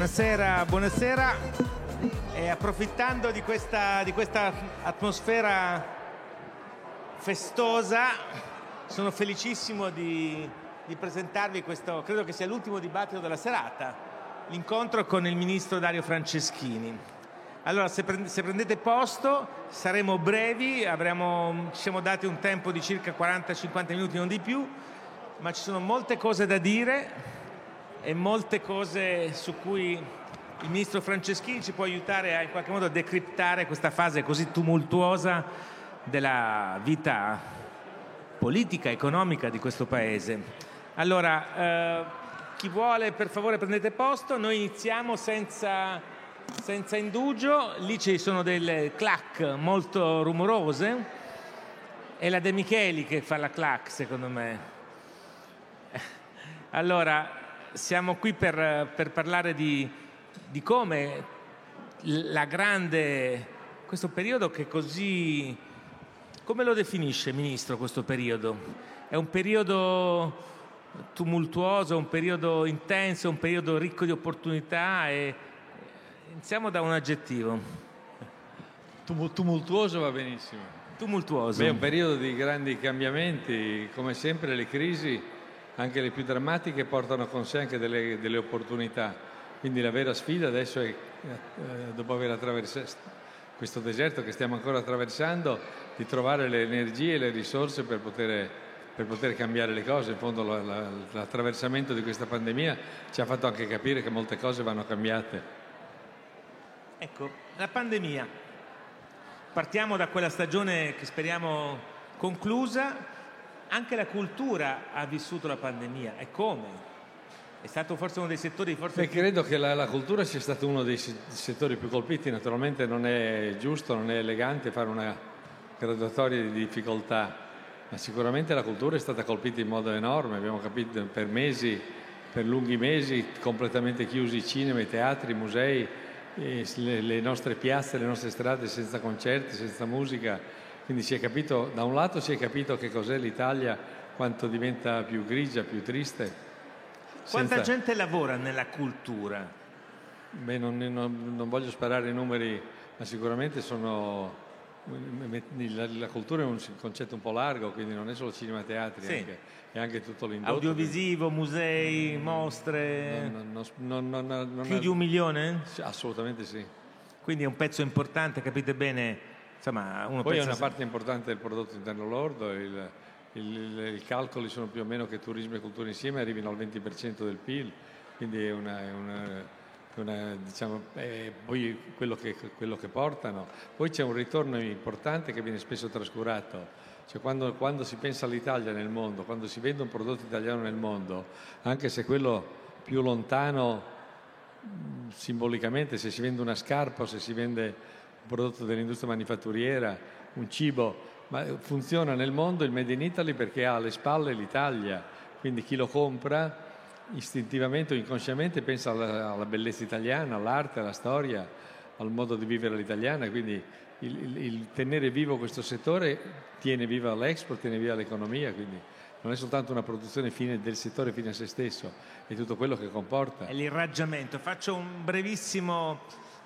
Buonasera, buonasera. E approfittando di questa atmosfera festosa, sono felicissimo di presentarvi questo, credo che sia l'ultimo dibattito della serata, l'incontro con il ministro Dario Franceschini. Allora, se prendete posto, saremo brevi, ci siamo dati un tempo di circa 40-50 minuti, non di più, ma ci sono molte cose da dire e molte cose su cui il ministro Franceschini ci può aiutare in qualche modo a decriptare questa fase così tumultuosa della vita politica, economica di questo Paese. Allora, chi vuole, per favore prendete posto, noi iniziamo senza indugio. Lì ci sono delle clac molto rumorose, è la De Micheli che fa la clac, secondo me. Allora, siamo qui per parlare di come questo periodo che così... Come lo definisce, Ministro, questo periodo? È un periodo tumultuoso, un periodo intenso, un periodo ricco di opportunità e... Iniziamo da un aggettivo. Tumultuoso va benissimo. Tumultuoso. È un periodo di grandi cambiamenti, come sempre le crisi, anche le più drammatiche, portano con sé anche delle opportunità. Quindi la vera sfida adesso è, dopo aver attraversato questo deserto che stiamo ancora attraversando, di trovare le energie e le risorse per poter cambiare le cose. In fondo l'attraversamento di questa pandemia ci ha fatto anche capire che molte cose vanno cambiate. Ecco, la pandemia. Partiamo da quella stagione che speriamo conclusa. Anche la cultura ha vissuto la pandemia. E come? È stato forse uno dei settori... Credo che la cultura sia stato uno dei settori più colpiti. Naturalmente non è giusto, non è elegante fare una graduatoria di difficoltà, ma sicuramente la cultura è stata colpita in modo enorme. Abbiamo capito per mesi, per lunghi mesi, completamente chiusi i cinema, i teatri, i musei, le nostre piazze, le nostre strade senza concerti, senza musica. Quindi si è capito, da un lato si è capito che cos'è l'Italia, quanto diventa più grigia, più triste. Quanta gente lavora nella cultura? Beh, non voglio sparare i numeri, ma sicuramente la cultura è un concetto un po' largo, quindi non è solo cinema, teatri, sì. È anche tutto l'indotto. Audiovisivo, musei, mostre... Più di 1 milione? Assolutamente sì. Quindi è un pezzo importante, capite bene... Insomma, Poi è una parte importante del prodotto interno lordo, i calcoli sono più o meno che turismo e cultura insieme arrivino al 20% del PIL, quindi è diciamo, poi quello che portano. Poi c'è un ritorno importante che viene spesso trascurato, cioè quando si pensa all'Italia nel mondo, quando si vende un prodotto italiano nel mondo, anche se quello più lontano simbolicamente, se si vende una scarpa o se si vende un prodotto dell'industria manifatturiera, un cibo, ma funziona nel mondo il Made in Italy perché ha alle spalle l'Italia, quindi chi lo compra istintivamente o inconsciamente pensa alla bellezza italiana, all'arte, alla storia, al modo di vivere all'italiana, quindi il tenere vivo questo settore tiene viva l'export, tiene viva l'economia, quindi non è soltanto una produzione fine del settore fine a se stesso, è tutto quello che comporta. È l'irraggiamento. Faccio una brevissima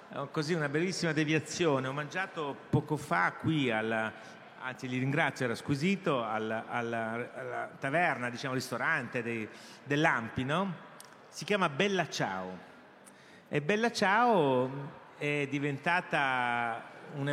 deviazione. Ho mangiato poco fa qui anzi li ringrazio, era squisito, alla taverna, diciamo ristorante dell'Ampi, no? Si chiama Bella Ciao. E Bella Ciao è diventata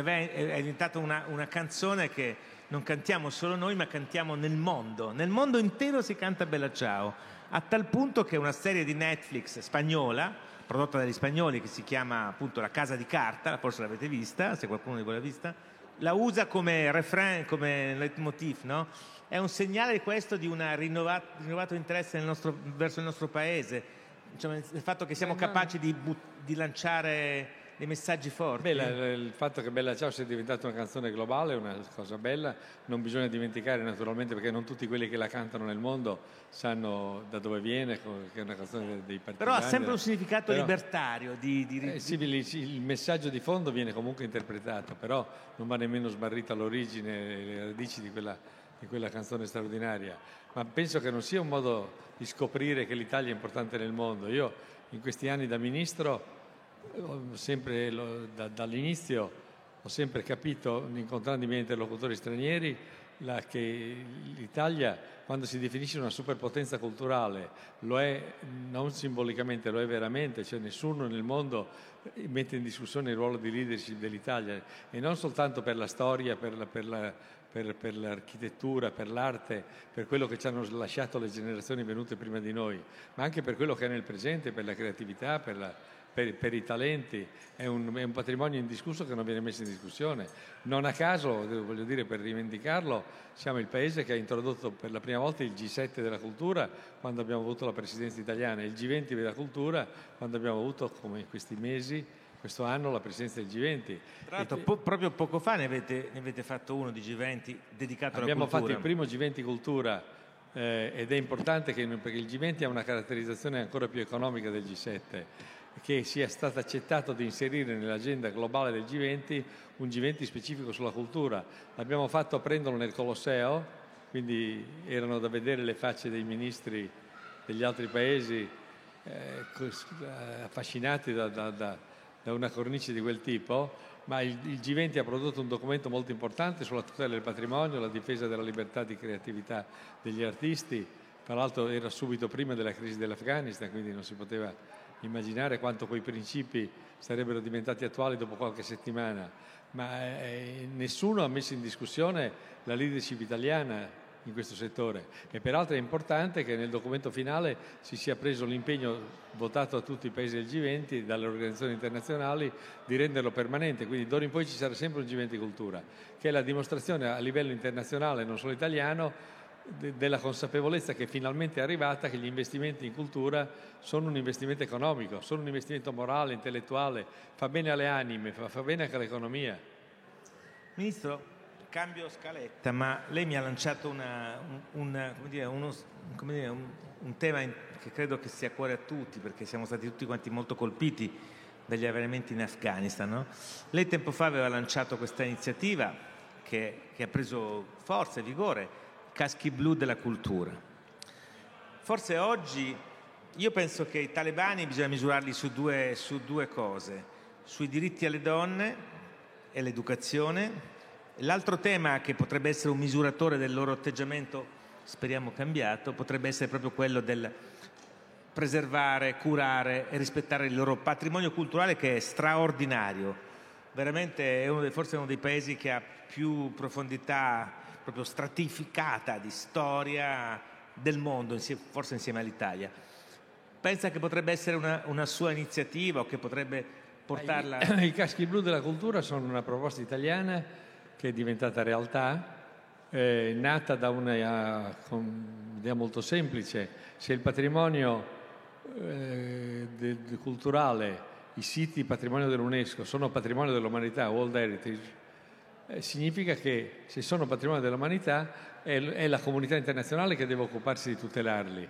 una canzone che non cantiamo solo noi, ma cantiamo nel mondo. Nel mondo intero si canta Bella Ciao, a tal punto che una serie di Netflix spagnola, prodotta dagli spagnoli, che si chiama appunto La Casa di Carta, forse l'avete vista, se qualcuno di voi l'ha vista, la usa come refrain, come leitmotiv, no? È un segnale questo di un rinnovato interesse verso il nostro paese, cioè, il fatto che siamo capaci di lanciare dei messaggi forti. Il fatto che Bella Ciao sia diventata una canzone globale è una cosa bella, non bisogna dimenticare naturalmente, perché non tutti quelli che la cantano nel mondo sanno da dove viene, che è una canzone dei partigiani. Però ha sempre un significato libertario. Sì, il messaggio di fondo viene comunque interpretato, però non va nemmeno smarrita l'origine, le radici di quella canzone straordinaria. Ma penso che non sia un modo di scoprire che l'Italia è importante nel mondo. Io in questi anni da ministro, dall'inizio ho sempre capito, incontrando i miei interlocutori stranieri, che l'Italia, quando si definisce una superpotenza culturale, lo è non simbolicamente, lo è veramente, cioè nessuno nel mondo mette in discussione il ruolo di leadership dell'Italia, e non soltanto per la storia, per l'architettura, per l'arte, per quello che ci hanno lasciato le generazioni venute prima di noi, ma anche per quello che è nel presente, per la creatività, per i talenti. È un patrimonio indiscusso che non viene messo in discussione. Non a caso, voglio dire, per rivendicarlo, siamo il paese che ha introdotto per la prima volta il G7 della cultura quando abbiamo avuto la presidenza italiana, e il G20 della cultura quando abbiamo avuto, come in questi mesi, questo anno, la presidenza del G20. Tra l'altro, proprio poco fa ne avete fatto uno di G20 dedicato alla cultura. Abbiamo fatto il primo G20 cultura, ed è importante perché il G20 ha una caratterizzazione ancora più economica del G7, che sia stato accettato di inserire nell'agenda globale del G20 un G20 specifico sulla cultura. L'abbiamo fatto prenderlo nel Colosseo, quindi erano da vedere le facce dei ministri degli altri paesi, affascinati da una cornice di quel tipo, ma il G20 ha prodotto un documento molto importante sulla tutela del patrimonio, la difesa della libertà di creatività degli artisti. Tra l'altro era subito prima della crisi dell'Afghanistan, quindi non si poteva immaginare quanto quei principi sarebbero diventati attuali dopo qualche settimana, ma nessuno ha messo in discussione la leadership italiana in questo settore. E peraltro è importante che nel documento finale si sia preso l'impegno, votato a tutti i paesi del G20, dalle organizzazioni internazionali, di renderlo permanente. Quindi d'ora in poi ci sarà sempre un G20 Cultura, che è la dimostrazione a livello internazionale, non solo italiano, della consapevolezza che finalmente è arrivata che gli investimenti in cultura sono un investimento economico, sono un investimento morale, intellettuale, fa bene alle anime, fa bene anche all'economia. Ministro, cambio scaletta, ma lei mi ha lanciato un tema che credo che sia a cuore a tutti, perché siamo stati tutti quanti molto colpiti dagli avvenimenti in Afghanistan, no? Lei tempo fa aveva lanciato questa iniziativa che ha preso forza e vigore, Caschi blu della cultura. Forse oggi io penso che i talebani bisogna misurarli su due cose: sui diritti alle donne e l'educazione. L'altro tema che potrebbe essere un misuratore del loro atteggiamento, speriamo cambiato, potrebbe essere proprio quello del preservare, curare e rispettare il loro patrimonio culturale, che è straordinario. Veramente è forse uno dei paesi che ha più profondità proprio stratificata di storia del mondo, forse insieme all'Italia. Pensa che potrebbe essere una sua iniziativa, o che potrebbe portarla... I caschi blu della cultura sono una proposta italiana che è diventata realtà, nata da un'idea molto semplice. Se il patrimonio culturale, i siti patrimonio dell'UNESCO sono patrimonio dell'umanità, World Heritage, significa che se sono patrimonio dell'umanità è la comunità internazionale che deve occuparsi di tutelarli,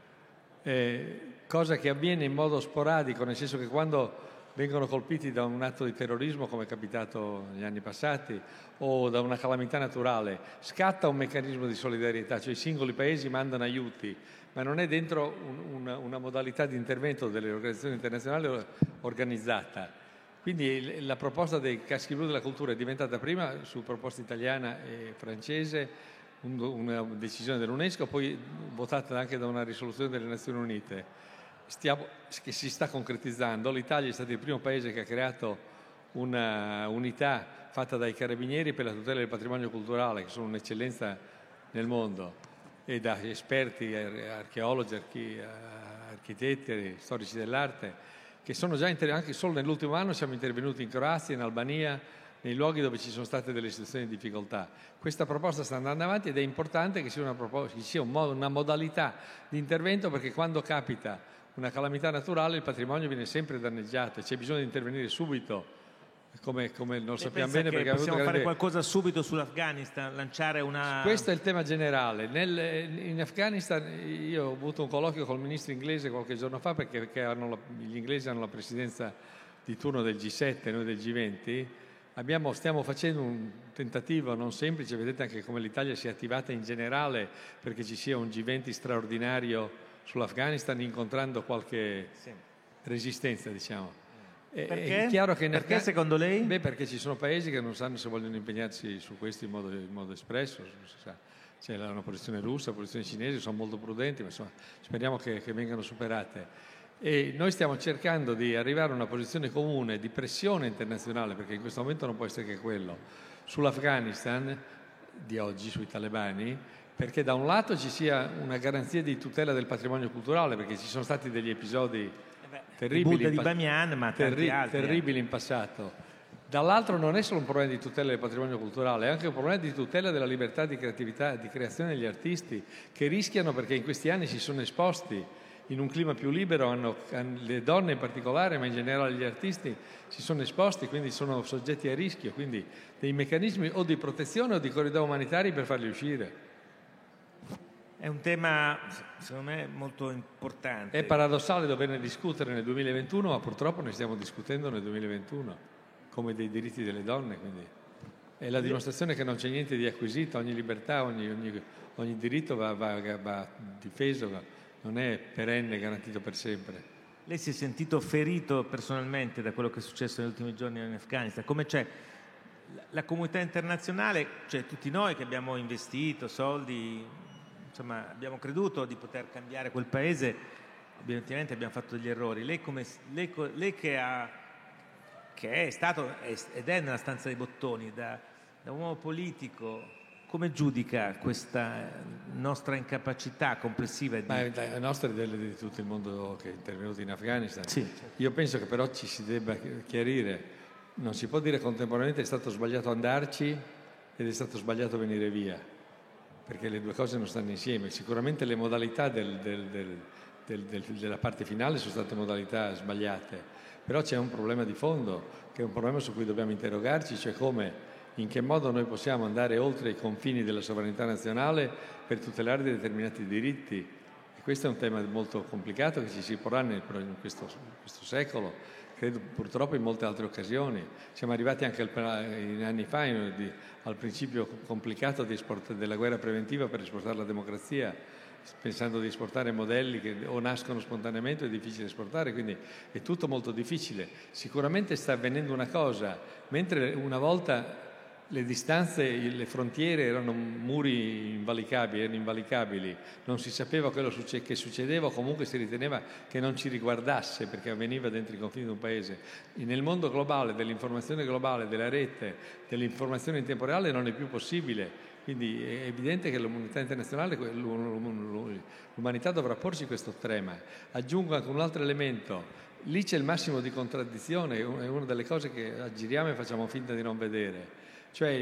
cosa che avviene in modo sporadico, nel senso che quando vengono colpiti da un atto di terrorismo, come è capitato negli anni passati, o da una calamità naturale, scatta un meccanismo di solidarietà, cioè i singoli paesi mandano aiuti, ma non è dentro una modalità di intervento delle organizzazioni internazionali organizzata. Quindi la proposta dei caschi blu della cultura è diventata prima, su proposta italiana e francese, una decisione dell'UNESCO, poi votata anche da una risoluzione delle Nazioni Unite, che si sta concretizzando. L'Italia è stato il primo paese che ha creato una unità fatta dai carabinieri per la tutela del patrimonio culturale, che sono un'eccellenza nel mondo, e da esperti, archeologi, architetti, storici dell'arte, che sono già anche solo nell'ultimo anno siamo intervenuti in Croazia, in Albania, nei luoghi dove ci sono state delle situazioni di difficoltà. Questa proposta sta andando avanti ed è importante che sia una modalità di intervento, perché quando capita una calamità naturale il patrimonio viene sempre danneggiato e c'è bisogno di intervenire subito, come lo sappiamo bene. Perché possiamo fare qualcosa subito sull'Afghanistan, lanciare una... Questo è il tema generale. In Afghanistan io ho avuto un colloquio col ministro inglese qualche giorno fa, perché gli inglesi hanno la presidenza di turno del G7, noi del G20. Stiamo facendo un tentativo non semplice, vedete anche come l'Italia si è attivata in generale perché ci sia un G20 straordinario sull'Afghanistan, incontrando qualche resistenza, diciamo. Perché? È chiaro che Perché secondo lei? Beh, perché ci sono paesi che non sanno se vogliono impegnarsi su questo in modo espresso. C'è una posizione russa, la posizione cinese, sono molto prudenti, ma insomma, speriamo che vengano superate. E noi stiamo cercando di arrivare a una posizione comune di pressione internazionale, perché in questo momento non può essere che quello, sull'Afghanistan di oggi, sui talebani, perché da un lato ci sia una garanzia di tutela del patrimonio culturale, perché ci sono stati degli episodi terribili, di Bamiyan, ma tanti altri, terribili in passato. Dall'altro non è solo un problema di tutela del patrimonio culturale, è anche un problema di tutela della libertà di creatività, di creazione degli artisti, che rischiano, perché in questi anni si sono esposti in un clima più libero, le donne in particolare, ma in generale gli artisti si sono esposti, quindi sono soggetti a rischio, quindi dei meccanismi o di protezione o di corridoi umanitari per farli uscire. È un tema, secondo me, molto importante. È paradossale doverne discutere nel 2021, ma purtroppo ne stiamo discutendo nel 2021, come dei diritti delle donne. Quindi è la dimostrazione che non c'è niente di acquisito, ogni libertà, ogni diritto va difeso, non è perenne, garantito per sempre. Lei si è sentito ferito personalmente da quello che è successo negli ultimi giorni in Afghanistan? Come c'è la comunità internazionale, cioè tutti noi che abbiamo investito soldi, insomma, abbiamo creduto di poter cambiare quel paese, ovviamente abbiamo fatto degli errori. Lei che è stato ed è nella stanza dei bottoni, da uomo politico, come giudica questa nostra incapacità complessiva? La nostra è di tutto il mondo che è intervenuto in Afghanistan. Sì. Io penso che però ci si debba chiarire, non si può dire contemporaneamente è stato sbagliato andarci ed è stato sbagliato venire via, perché le due cose non stanno insieme. Sicuramente le modalità della parte finale sono state modalità sbagliate, però c'è un problema di fondo, che è un problema su cui dobbiamo interrogarci, cioè in che modo noi possiamo andare oltre i confini della sovranità nazionale per tutelare determinati diritti. E questo è un tema molto complicato che ci si porrà in questo secolo, credo purtroppo in molte altre occasioni. Siamo arrivati anche in anni fa al principio complicato della guerra preventiva per esportare la democrazia, pensando di esportare modelli che o nascono spontaneamente o è difficile esportare, quindi è tutto molto difficile. Sicuramente sta avvenendo una cosa, mentre una volta le distanze, le frontiere erano muri invalicabili, non si sapeva quello che succedeva, o comunque si riteneva che non ci riguardasse perché avveniva dentro i confini di un paese. Nel mondo globale, dell'informazione globale, della rete, dell'informazione in tempo reale non è più possibile, quindi è evidente che l'umanità internazionale, l'umanità dovrà porsi questo tema. Aggiungo anche un altro elemento, lì c'è il massimo di contraddizione, è una delle cose che aggiriamo e facciamo finta di non vedere. Cioè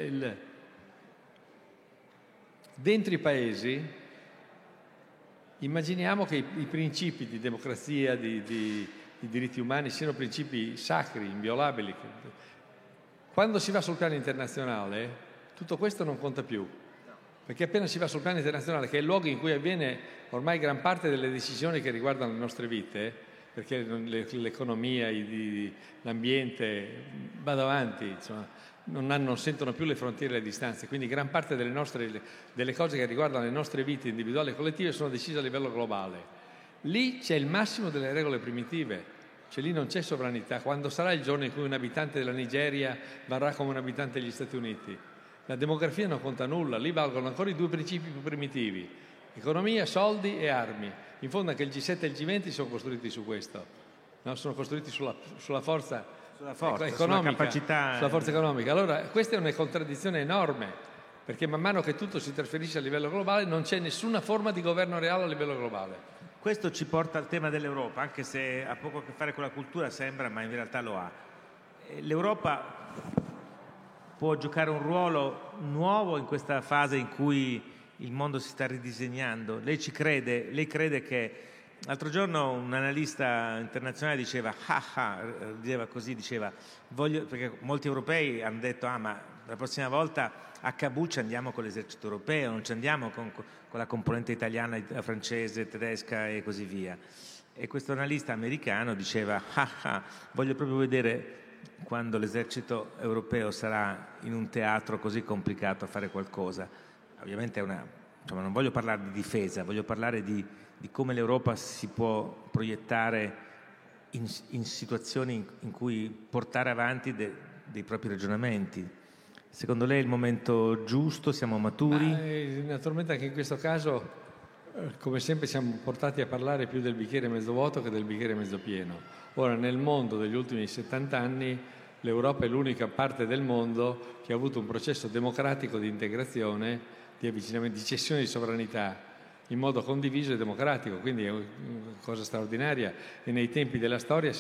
dentro i paesi immaginiamo che i principi di democrazia, di diritti umani siano principi sacri, inviolabili. Quando si va sul piano internazionale tutto questo non conta più, perché appena si va sul piano internazionale, che è il luogo in cui avviene ormai gran parte delle decisioni che riguardano le nostre vite, perché l'economia, l'ambiente vada avanti, insomma, non sentono più le frontiere e le distanze, quindi gran parte delle cose che riguardano le nostre vite individuali e collettive sono decise a livello globale. Lì c'è il massimo delle regole primitive, cioè lì non c'è sovranità. Quando sarà il giorno in cui un abitante della Nigeria varrà come un abitante degli Stati Uniti? La demografia non conta nulla, lì valgono ancora i due principi più primitivi: economia, soldi e armi. In fondo anche il G7 e il G20 sono costruiti su questo, no? Sono costruiti sulla forza economica, sulla capacità, sulla forza economica. Allora questa è una contraddizione enorme, perché man mano che tutto si trasferisce a livello globale non c'è nessuna forma di governo reale a livello globale. Questo ci porta al tema dell'Europa, anche se ha poco a che fare con la cultura, sembra, ma in realtà lo ha. L'Europa può giocare un ruolo nuovo in questa fase in cui il mondo si sta ridisegnando. Lei ci crede? Lei crede che... L'altro giorno un analista internazionale diceva perché molti europei hanno detto ma la prossima volta a Kabul ci andiamo con l'esercito europeo, non ci andiamo con la componente italiana, francese, tedesca e così via. E questo analista americano diceva voglio proprio vedere quando l'esercito europeo sarà in un teatro così complicato a fare qualcosa. Ovviamente non voglio parlare di difesa, voglio parlare di come l'Europa si può proiettare in situazioni in cui portare avanti dei propri ragionamenti. Secondo lei è il momento giusto? Siamo maturi? Naturalmente anche in questo caso, come sempre, siamo portati a parlare più del bicchiere mezzo vuoto che del bicchiere mezzo pieno. Ora, nel mondo degli ultimi 70 anni, l'Europa è l'unica parte del mondo che ha avuto un processo democratico di integrazione, di avvicinamento, di cessione di sovranità in modo condiviso e democratico, quindi è una cosa straordinaria, e nei tempi della storia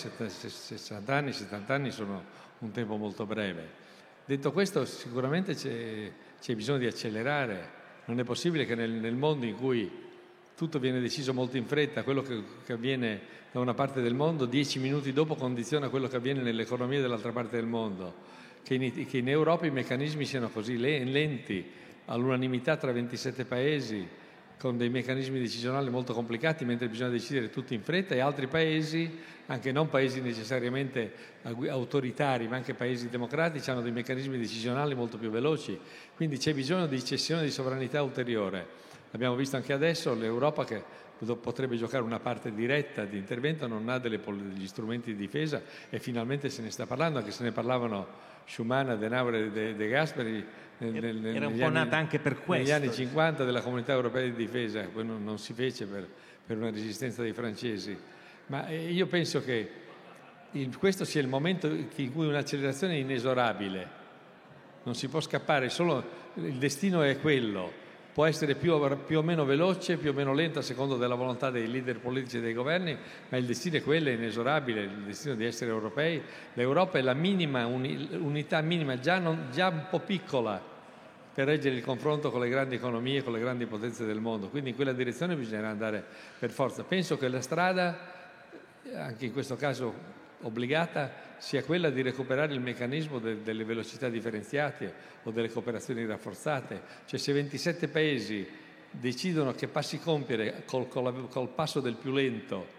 60 anni, 70 anni sono un tempo molto breve. Detto questo, sicuramente c'è bisogno di accelerare. Non è possibile che nel mondo in cui tutto viene deciso molto in fretta, quello che avviene da una parte del mondo 10 minuti dopo condiziona quello che avviene nell'economia dell'altra parte del mondo, che in Europa i meccanismi siano così lenti, all'unanimità tra 27 paesi, con dei meccanismi decisionali molto complicati, mentre bisogna decidere tutti in fretta, e altri paesi, anche non paesi necessariamente autoritari, ma anche paesi democratici, hanno dei meccanismi decisionali molto più veloci. Quindi c'è bisogno di cessione di sovranità ulteriore. Abbiamo visto anche adesso l'Europa, che potrebbe giocare una parte diretta di intervento, non ha degli strumenti di difesa, e finalmente se ne sta parlando, anche se ne parlavano Schuman, Adenauer e De Gasperi era un po' nata anche per questo. Negli anni 50 della Comunità Europea di Difesa, poi non si fece per una resistenza dei francesi. Ma io penso che questo sia il momento in cui un'accelerazione è inesorabile, non si può scappare, solo il destino è quello. Può essere più o meno veloce, più o meno lento a seconda della volontà dei leader politici e dei governi, ma il destino è quello, è inesorabile, il destino di essere europei. L'Europa è la minima unità minima, già un po' piccola, per reggere il confronto con le grandi economie, con le grandi potenze del mondo. Quindi in quella direzione bisognerà andare per forza. Penso che la strada, anche in questo caso obbligata, sia quella di recuperare il meccanismo delle velocità differenziate o delle cooperazioni rafforzate. Cioè, se 27 paesi decidono che passi compiere col passo del più lento,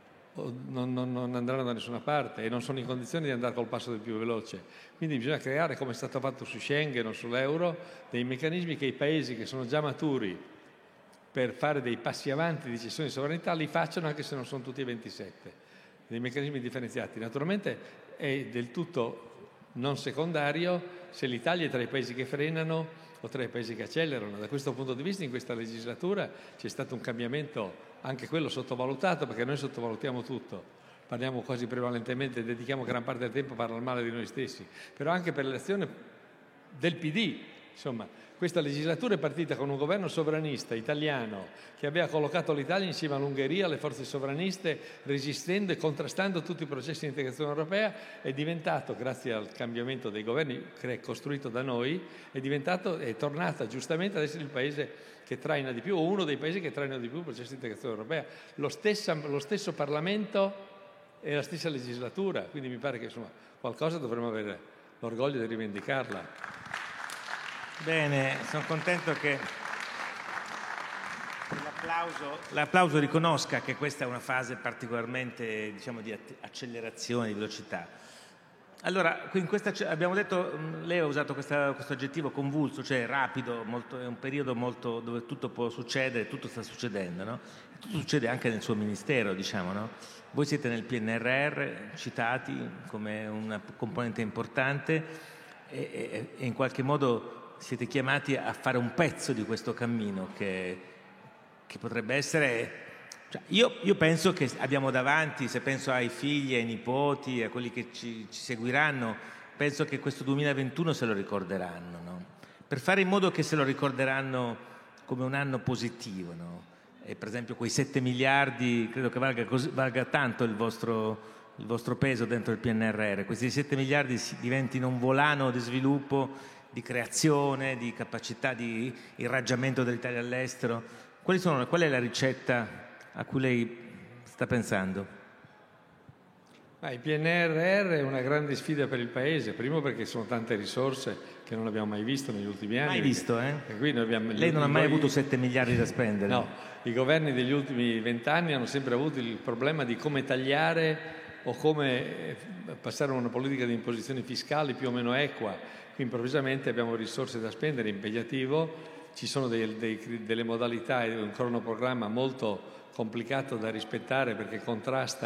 non andranno da nessuna parte, e non sono in condizione di andare col passo del più veloce. Quindi bisogna creare, come è stato fatto su Schengen o sull'euro, dei meccanismi che i paesi che sono già maturi per fare dei passi avanti di cessione di sovranità li facciano, anche se non sono tutti e 27. Dei meccanismi differenziati. Naturalmente è del tutto non secondario se l'Italia è tra i paesi che frenano o tra i paesi che accelerano. Da questo punto di vista, in questa legislatura c'è stato un cambiamento, anche quello sottovalutato, perché noi sottovalutiamo tutto. Parliamo quasi prevalentemente, dedichiamo gran parte del tempo a parlare male di noi stessi, però anche per l'elezione del PD, insomma, questa legislatura è partita con un governo sovranista italiano che aveva collocato l'Italia insieme all'Ungheria, alle forze sovraniste, resistendo e contrastando tutti i processi di integrazione europea. È diventato, grazie al cambiamento dei governi costruito da noi, è tornata giustamente ad essere il paese che traina di più, o uno dei paesi che trainano di più il processo di integrazione europea. Lo stesso Parlamento e la stessa legislatura, quindi mi pare che insomma qualcosa dovremmo avere l'orgoglio di rivendicarla. Bene, sono contento che l'applauso riconosca che questa è una fase particolarmente, diciamo, di accelerazione, di velocità. Allora, abbiamo detto, lei ha usato questo aggettivo convulso, cioè rapido, è un periodo molto dove tutto può succedere, tutto sta succedendo, no? Tutto succede anche nel suo ministero, diciamo, no? Voi siete nel PNRR, citati come una componente importante e in qualche modo siete chiamati a fare un pezzo di questo cammino che potrebbe essere... Cioè, io penso che abbiamo davanti, se penso ai figli, ai nipoti, a quelli che ci seguiranno, penso che questo 2021 se lo ricorderanno, no? Per fare in modo che se lo ricorderanno come un anno positivo, no? E per esempio quei 7 miliardi, credo che valga tanto il vostro peso dentro il PNRR, questi 7 miliardi diventino un volano di sviluppo, di creazione, di capacità di irraggiamento dell'Italia all'estero. Qual è la ricetta a cui lei sta pensando? Il PNRR è una grande sfida per il Paese, primo perché sono tante risorse che non abbiamo mai visto negli ultimi anni. Mai visto, eh? E qui lei non ha mai avuto 7 miliardi da spendere? No, i governi degli ultimi 20 anni hanno sempre avuto il problema di come tagliare o come passare a una politica di imposizioni fiscali più o meno equa. Qui improvvisamente abbiamo risorse da spendere, impegnativo, ci sono delle modalità e un cronoprogramma molto complicato da rispettare perché contrasta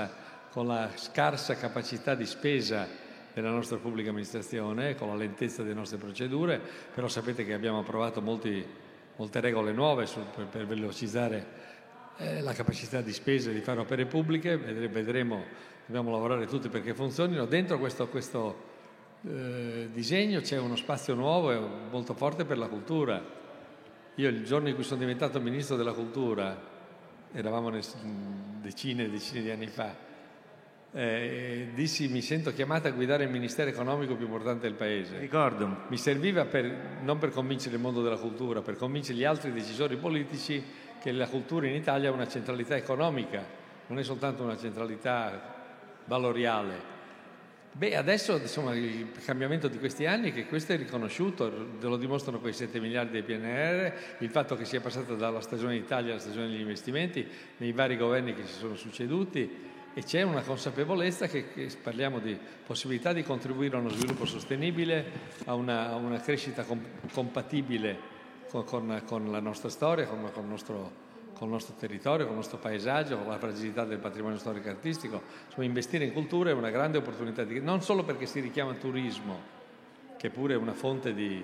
con la scarsa capacità di spesa della nostra pubblica amministrazione, con la lentezza delle nostre procedure, però sapete che abbiamo approvato molte regole nuove per velocizzare la capacità di spesa e di fare opere pubbliche. Vedremo, dobbiamo lavorare tutti perché funzionino. Dentro questo disegno c'è uno spazio nuovo e molto forte per la cultura. Io il giorno in cui sono diventato Ministro della Cultura, eravamo decine e decine di anni fa, dissi: mi sento chiamata a guidare il ministero economico più importante del paese. Ricordo. Mi serviva non per convincere il mondo della cultura, per convincere gli altri decisori politici che la cultura in Italia ha una centralità economica, non è soltanto una centralità valoriale. Adesso insomma il cambiamento di questi anni è che questo è riconosciuto, lo dimostrano quei 7 miliardi del PNRR, il fatto che sia passata dalla stagione d'Italia alla stagione degli investimenti nei vari governi che si sono succeduti, e c'è una consapevolezza che parliamo di possibilità di contribuire a uno sviluppo sostenibile, a una crescita compatibile con la nostra storia, con il nostro territorio, con il nostro paesaggio, con la fragilità del patrimonio storico e artistico. Insomma, investire in cultura è una grande opportunità, non solo perché si richiama turismo, che pure è una fonte di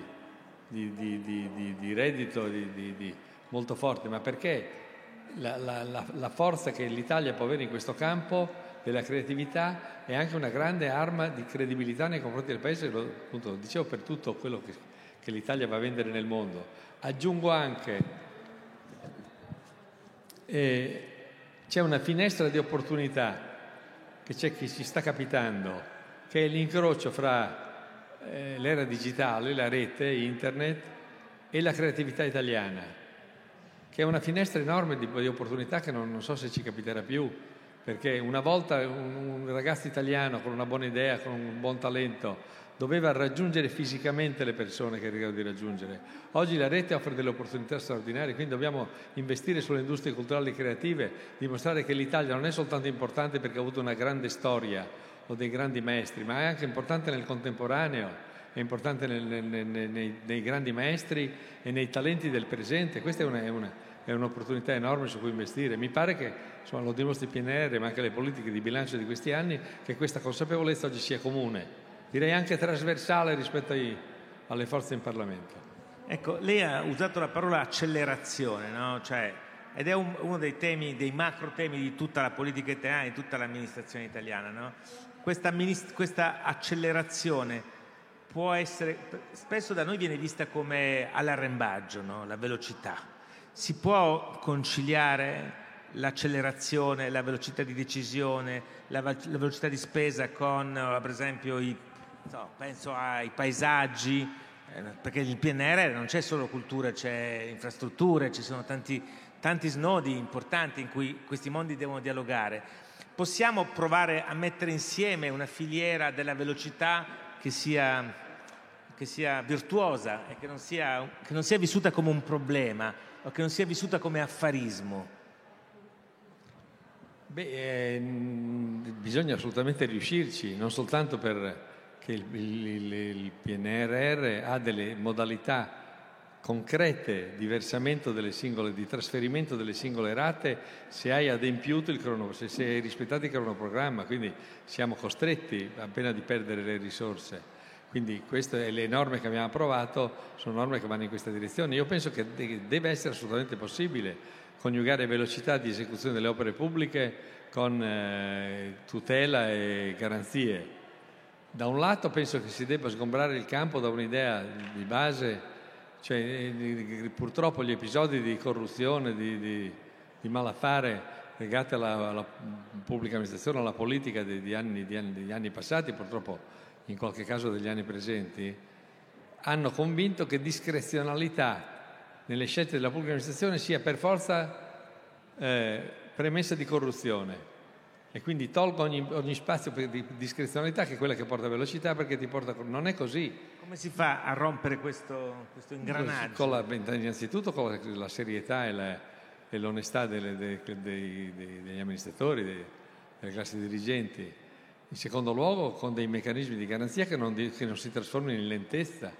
reddito molto forte, ma perché la forza che l'Italia può avere in questo campo della creatività è anche una grande arma di credibilità nei confronti del Paese, appunto, dicevo, per tutto quello che l'Italia va a vendere nel mondo. Aggiungo anche, c'è una finestra di opportunità che ci sta capitando, che è l'incrocio fra l'era digitale, la rete, internet e la creatività italiana, che è una finestra enorme di opportunità che non so se ci capiterà più, perché una volta un ragazzo italiano con una buona idea, con un buon talento, doveva raggiungere fisicamente le persone che era in grado di raggiungere. Oggi la rete offre delle opportunità straordinarie, quindi dobbiamo investire sulle industrie culturali e creative, dimostrare che l'Italia non è soltanto importante perché ha avuto una grande storia o dei grandi maestri, ma è anche importante nel contemporaneo, è importante nei grandi maestri e nei talenti del presente. Questa è un'opportunità enorme su cui investire. Mi pare che, insomma, lo dimostri il PNR, ma anche le politiche di bilancio di questi anni, che questa consapevolezza oggi sia comune, direi anche trasversale rispetto alle forze in Parlamento. Ecco, lei ha usato la parola accelerazione, no? Ed è uno dei temi, dei macro temi di tutta la politica italiana, di tutta l'amministrazione italiana, no? Questa accelerazione può essere, spesso da noi viene vista come all'arrembaggio, no? La velocità. Si può conciliare l'accelerazione, la velocità di decisione, la velocità di spesa con, per esempio, penso ai paesaggi, perché il PNRR non c'è solo cultura, c'è infrastrutture, ci sono tanti snodi importanti in cui questi mondi devono dialogare. Possiamo provare a mettere insieme una filiera della velocità che sia virtuosa e che non sia vissuta come un problema o che non sia vissuta come affarismo? Bisogna assolutamente riuscirci, non soltanto perché il PNRR ha delle modalità concrete di versamento di trasferimento delle singole rate se hai adempiuto se hai rispettato il cronoprogramma, quindi siamo costretti appena di perdere le risorse. Quindi le norme che abbiamo approvato sono norme che vanno in questa direzione. Io penso che deve essere assolutamente possibile coniugare velocità di esecuzione delle opere pubbliche con tutela e garanzie. Da un lato penso che si debba sgombrare il campo da un'idea di base, cioè purtroppo gli episodi di corruzione, di malaffare legati alla pubblica amministrazione, alla politica degli anni passati, purtroppo in qualche caso degli anni presenti, hanno convinto che discrezionalità nelle scelte della pubblica amministrazione sia per forza premessa di corruzione, e quindi tolgo ogni spazio di discrezionalità, che è quella che porta velocità, perché ti porta. Non è così. Come si fa a rompere questo ingranaggio? Innanzitutto con la serietà e l'onestà degli amministratori, delle classi dirigenti. In secondo luogo con dei meccanismi di garanzia che non si trasformino in lentezza.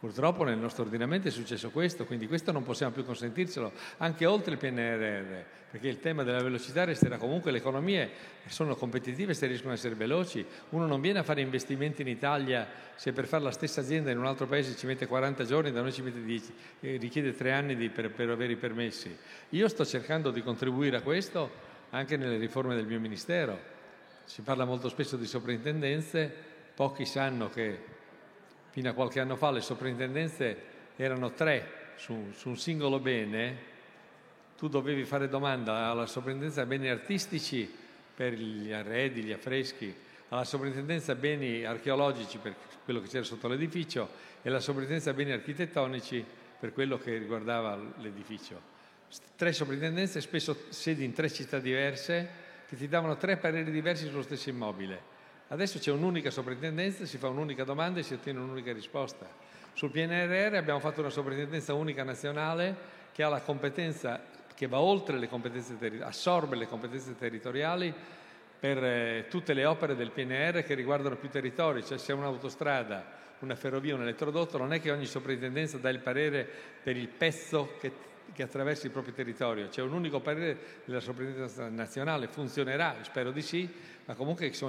Purtroppo nel nostro ordinamento è successo questo, quindi questo non possiamo più consentircelo, anche oltre il PNRR, perché il tema della velocità resterà comunque. Le economie sono competitive se riescono ad essere veloci. Uno non viene a fare investimenti in Italia se per fare la stessa azienda in un altro paese ci mette 40 giorni, da noi ci mette 10, richiede 3 anni per avere i permessi. Io sto cercando di contribuire a questo anche nelle riforme del mio Ministero. Si parla molto spesso di soprintendenze, pochi sanno che fino a qualche anno fa le soprintendenze erano 3 su un singolo bene. Tu dovevi fare domanda alla soprintendenza beni artistici per gli arredi, gli affreschi, alla soprintendenza beni archeologici per quello che c'era sotto l'edificio e alla soprintendenza beni architettonici per quello che riguardava l'edificio. 3 soprintendenze, spesso sedi in 3 città diverse, che ti davano 3 pareri diversi sullo stesso immobile. Adesso c'è un'unica soprintendenza, si fa un'unica domanda e si ottiene un'unica risposta. Sul PNRR abbiamo fatto una soprintendenza unica nazionale che ha la competenza, che va oltre le competenze assorbe le competenze territoriali per tutte le opere del PNR che riguardano più territori. Cioè, se è un'autostrada, una ferrovia, un elettrodotto, non è che ogni soprintendenza dà il parere per il pezzo che attraversa il proprio territorio. C'è un unico parere della soprintendenza nazionale, funzionerà, spero di sì, ma comunque sono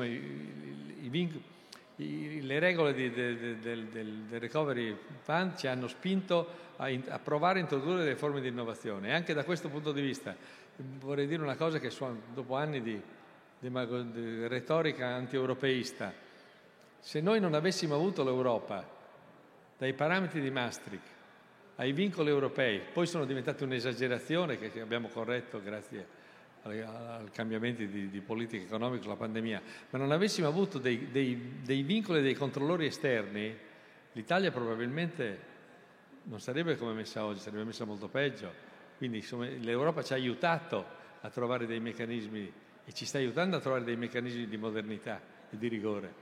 le regole del Recovery Fund ci hanno spinto a provare a introdurre delle forme di innovazione. E anche da questo punto di vista vorrei dire una cosa che dopo anni di retorica anti-europeista: se noi non avessimo avuto l'Europa dai parametri di Maastricht ai vincoli europei, poi sono diventati un'esagerazione che abbiamo corretto grazie ai cambiamenti di politica economica con la pandemia, ma non avessimo avuto dei vincoli e dei controllori esterni, l'Italia probabilmente non sarebbe come messa oggi, sarebbe messa molto peggio. Quindi insomma, l'Europa ci ha aiutato a trovare dei meccanismi e ci sta aiutando a trovare dei meccanismi di modernità e di rigore.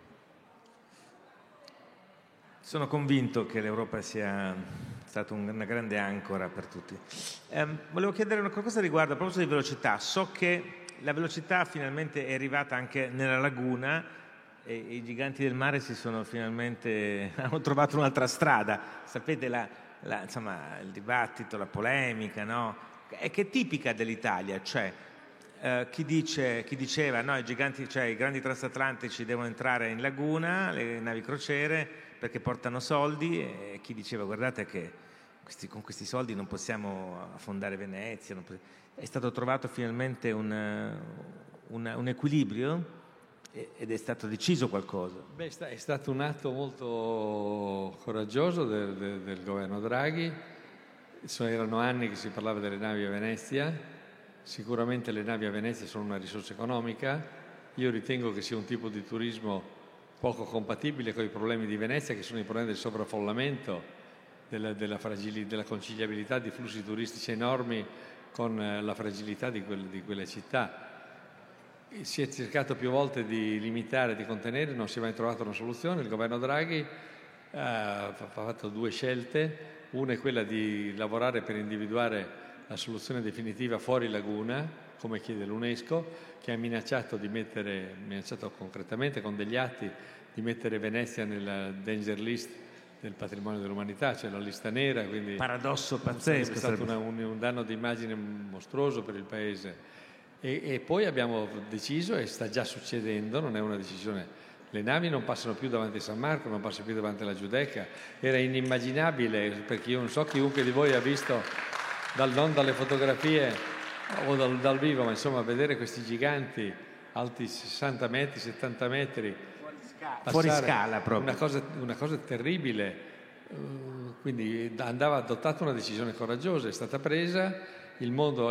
Sono convinto che l'Europa sia stata una grande ancora per tutti. Volevo chiedere una cosa riguardo, a proposito di velocità. So che la velocità finalmente è arrivata anche nella laguna e i giganti del mare hanno trovato un'altra strada. Sapete insomma, il dibattito, la polemica, no? Che è tipica dell'Italia, cioè chi diceva no, i grandi transatlantici devono entrare in laguna, le navi crociere, perché portano soldi, e chi diceva guardate che con questi soldi non possiamo affondare Venezia. È stato trovato finalmente un equilibrio ed è stato deciso qualcosa. Beh, è stato un atto molto coraggioso del governo Draghi. Erano anni che si parlava delle navi a Venezia. Sicuramente le navi a Venezia sono una risorsa economica. Io ritengo che sia un tipo di turismo poco compatibile con i problemi di Venezia, che sono i problemi del sovraffollamento, della conciliabilità di flussi turistici enormi con la fragilità di quelle città. Si è cercato più volte di limitare, di contenere, non si è mai trovata una soluzione. Il governo Draghi ha fatto 2 scelte. Una è quella di lavorare per individuare la soluzione definitiva fuori laguna, come chiede l'UNESCO, che ha minacciato concretamente con degli atti di mettere Venezia nella danger list del patrimonio dell'umanità, cioè la lista nera. Quindi paradosso pazzesco, è stato un danno di immagine mostruoso per il paese. E poi abbiamo deciso, e sta già succedendo, non è una decisione, le navi non passano più davanti a San Marco, non passano più davanti alla Giudecca. Era inimmaginabile, perché io non so chiunque di voi ha visto, non dalle fotografie o dal vivo, ma insomma vedere questi giganti alti 60 metri, 70 metri, fuori scala proprio. Una cosa terribile. Quindi andava adottata una decisione coraggiosa, è stata presa. Il mondo,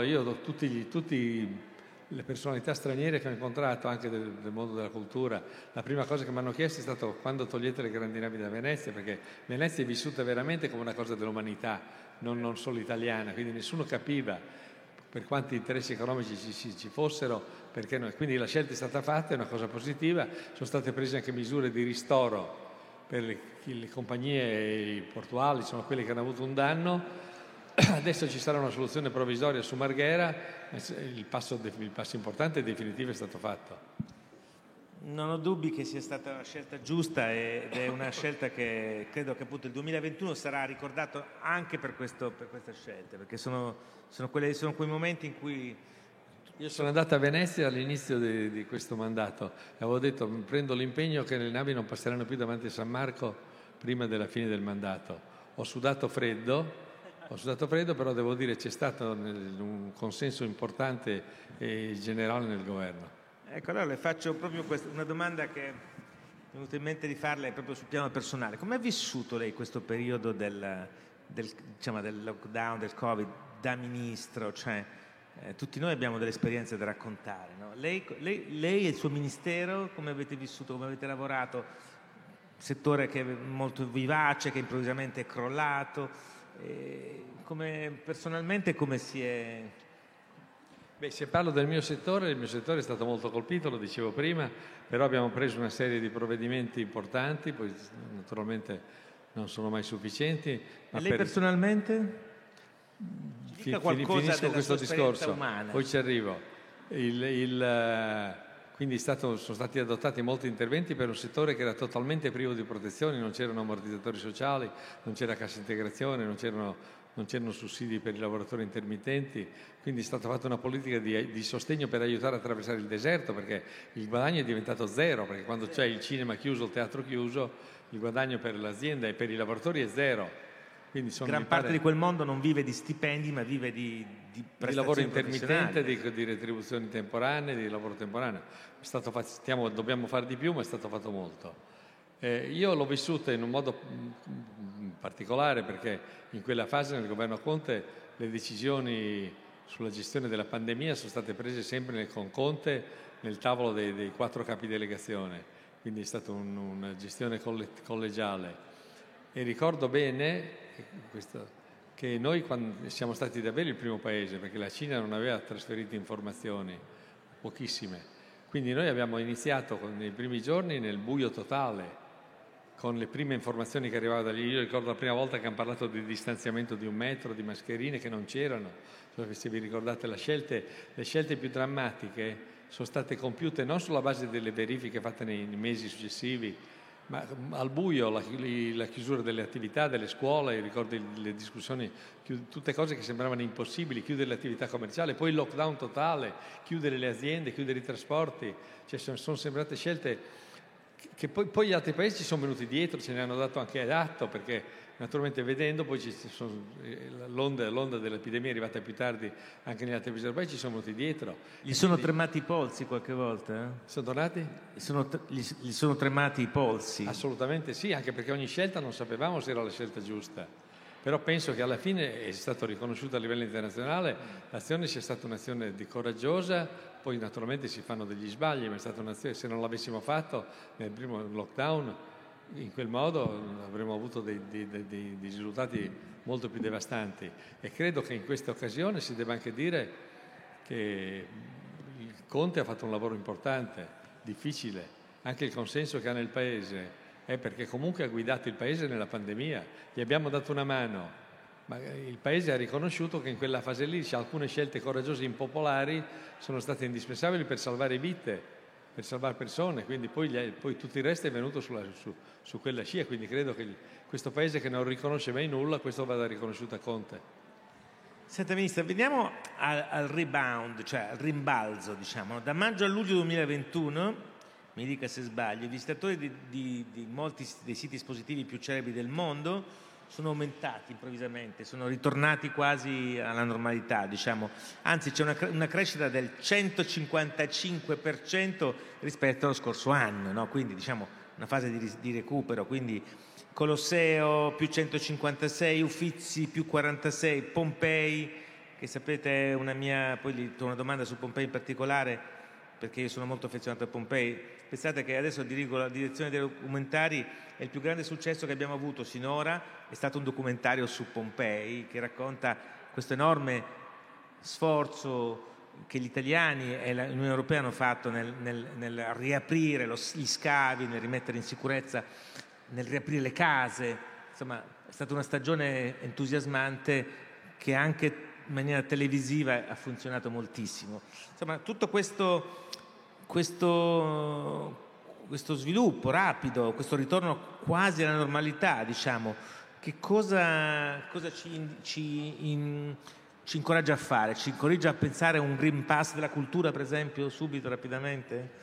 tutte le personalità straniere che ho incontrato, anche del mondo della cultura, la prima cosa che mi hanno chiesto è stato: quando togliete le grandi navi da Venezia? Perché Venezia è vissuta veramente come una cosa dell'umanità, non solo italiana, quindi nessuno capiva per quanti interessi economici ci fossero, perché no. Quindi la scelta è stata fatta, è una cosa positiva. Sono state prese anche misure di ristoro per le compagnie portuali, sono quelle che hanno avuto un danno. Adesso ci sarà una soluzione provvisoria su Marghera, il passo importante e definitivo è stato fatto. Non ho dubbi che sia stata una scelta giusta ed è una scelta che credo che appunto il 2021 sarà ricordato anche per questa scelta, perché sono quei momenti in cui... Io sono andato a Venezia all'inizio di questo mandato e avevo detto prendo l'impegno che le navi non passeranno più davanti a San Marco prima della fine del mandato. Ho sudato freddo, però devo dire c'è stato un consenso importante e generale nel governo. Ecco, allora le faccio proprio una domanda che mi è venuta in mente di farle proprio sul piano personale. Come ha vissuto lei questo periodo del lockdown, del Covid, da ministro? Cioè, tutti noi abbiamo delle esperienze da raccontare, no? Lei e il suo ministero, come avete vissuto, come avete lavorato? Settore che è molto vivace, che improvvisamente è crollato. Personalmente come si è... Beh, se parlo del mio settore, il mio settore è stato molto colpito, lo dicevo prima, però abbiamo preso una serie di provvedimenti importanti, poi naturalmente non sono mai sufficienti. Ma lei personalmente? Finisco questo discorso, umana. Poi ci arrivo. Quindi sono stati adottati molti interventi per un settore che era totalmente privo di protezioni, non c'erano ammortizzatori sociali, non c'era cassa integrazione, non c'erano sussidi per i lavoratori intermittenti, quindi è stata fatta una politica di sostegno per aiutare a attraversare il deserto, perché il guadagno è diventato zero, perché quando c'è il cinema chiuso, il teatro chiuso, il guadagno per l'azienda e per i lavoratori è zero. Quindi gran parte di quel mondo non vive di stipendi, ma vive di lavoro intermittente, di retribuzioni temporanee, di lavoro temporaneo. Dobbiamo fare di più, ma è stato fatto molto. Io l'ho vissuta in un modo particolare perché in quella fase nel governo Conte le decisioni sulla gestione della pandemia sono state prese sempre con Conte nel tavolo dei 4 capi delegazione, quindi è stata una gestione collegiale. E ricordo bene che noi siamo stati davvero il primo paese, perché la Cina non aveva trasferito informazioni, pochissime. Quindi noi abbiamo iniziato nei primi giorni nel buio totale, con le prime informazioni che arrivavano da lì. Io ricordo la prima volta che hanno parlato di distanziamento di 1 metro, di mascherine che non c'erano. Se vi ricordate le scelte più drammatiche sono state compiute non sulla base delle verifiche fatte nei mesi successivi, ma al buio, la chiusura delle attività, delle scuole, ricordo le discussioni, tutte cose che sembravano impossibili, chiudere le attività commerciali, poi il lockdown totale, chiudere le aziende, chiudere i trasporti, cioè sono sembrate scelte che poi gli altri paesi ci sono venuti dietro, ce ne hanno dato anche atto, perché naturalmente vedendo poi l'onda dell'epidemia è arrivata più tardi anche negli altri paesi europei, ci sono venuti dietro. Gli sono tremati i polsi qualche volta? Sono tornati? Gli sono tremati i polsi? Assolutamente sì, anche perché ogni scelta non sapevamo se era la scelta giusta. Però penso che alla fine è stato riconosciuto a livello internazionale, l'azione sia stata un'azione coraggiosa, poi naturalmente si fanno degli sbagli, ma è stata un'azione, se non l'avessimo fatto nel primo lockdown in quel modo avremmo avuto dei risultati molto più devastanti. E credo che in questa occasione si debba anche dire che il Conte ha fatto un lavoro importante, difficile, anche il consenso che ha nel Paese è perché comunque ha guidato il Paese nella pandemia, gli abbiamo dato una mano, ma il Paese ha riconosciuto che in quella fase lì alcune scelte coraggiose e impopolari sono state indispensabili per salvare vite, per salvare persone, quindi poi tutto il resto è venuto su quella scia, quindi credo che questo Paese che non riconosce mai nulla, questo vada riconosciuto a Conte. Senta Ministro, veniamo al rebound, cioè al rimbalzo, diciamo. Da maggio a luglio 2021, mi dica se sbaglio, i visitatori di molti dei siti espositivi più celebri del mondo sono aumentati improvvisamente, sono ritornati quasi alla normalità, diciamo. Anzi, c'è una crescita del 155% rispetto allo scorso anno, no? Quindi, diciamo, una fase di recupero, quindi Colosseo più 156, Uffizi più 46, Pompei, che sapete è poi gli do una domanda su Pompei in particolare, perché io sono molto affezionato a Pompei. Pensate che adesso dirigo la direzione dei documentari e il più grande successo che abbiamo avuto sinora è stato un documentario su Pompei che racconta questo enorme sforzo che gli italiani e l'Unione Europea hanno fatto nel riaprire gli scavi, nel rimettere in sicurezza, nel riaprire le case. Insomma, è stata una stagione entusiasmante che anche in maniera televisiva ha funzionato moltissimo. Insomma, tutto questo questo sviluppo rapido, questo ritorno quasi alla normalità, diciamo, che cosa ci incoraggia a fare? Ci incoraggia a pensare a un Green Pass della cultura, per esempio, subito, rapidamente?